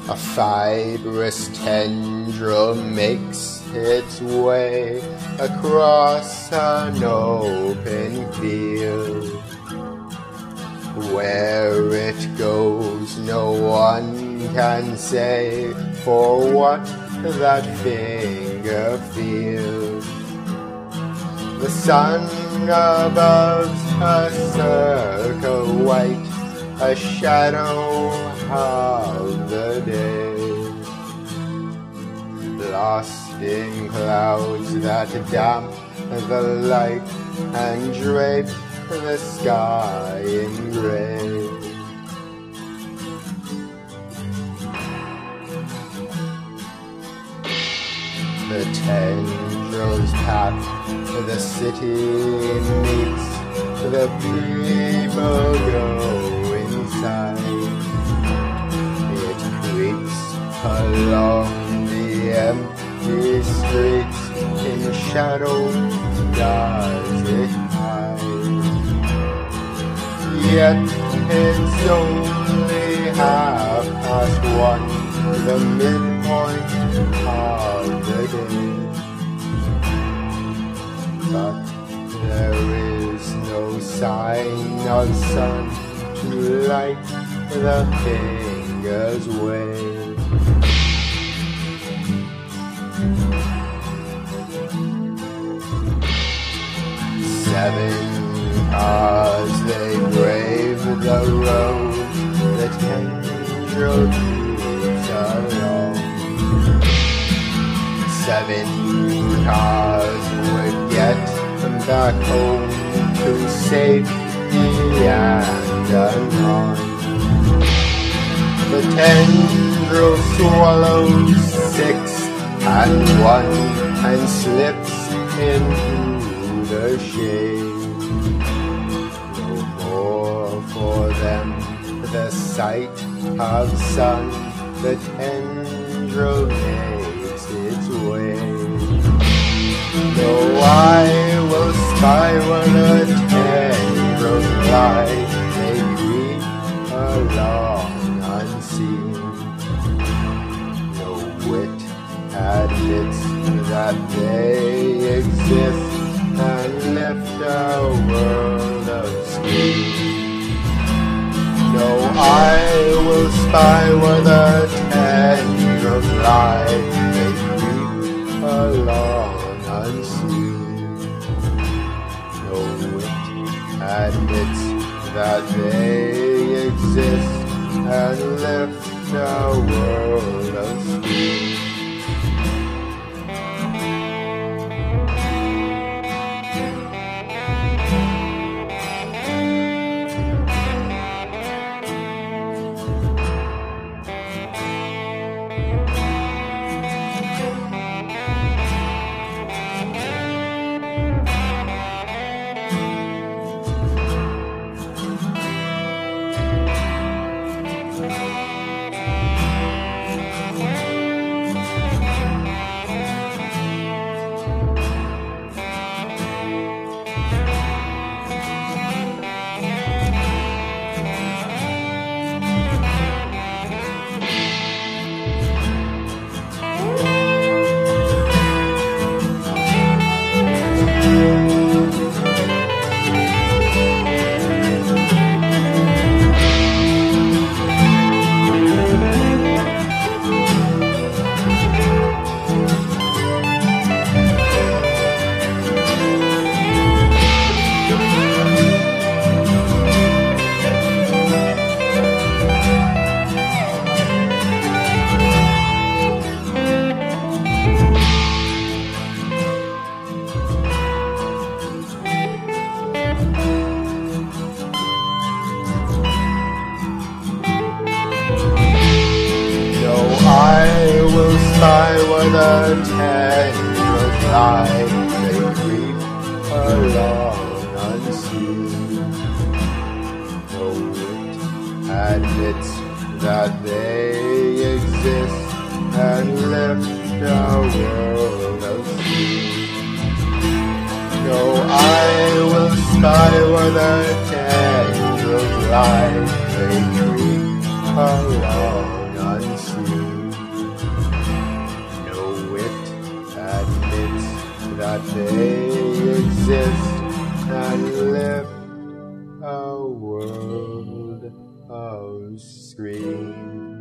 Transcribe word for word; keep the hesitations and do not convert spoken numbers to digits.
A fibrous tendril makes its way across an open field. Where it goes, no one can say, for what that finger feels. The sun above's a circle white, a shadow of the day, lost in clouds that damp the light and drape the sky in gray. The tendrils path the city meets, the people go inside. It creeps along the empty streets, in shadow does it hide. Yet it's only half past one, the midpoint of the day. But there is no sign of sun to light the finger's way. Seven cars, they brave the road, the tendril keeps along. Seven cars would get back home to safety and unharmed. The tendril swallows six and one and slips into the shade. No more for them the sight of sun, the tendril makes its way. Though I will spy where the tendrils lie, they creep along unseen. No wit admits that they exist and lift a world of steam. No, I will spy where the tendrils lie, they creep along unseen. No wit admits that they exist and lift a world of steam. I will spy where the tendrils lie, they creep along unseen. No wit admits that they exist and lift a world of steam. No, I will spy where the tendrils lie, they creep along unseen. that they exist and live a world of screams.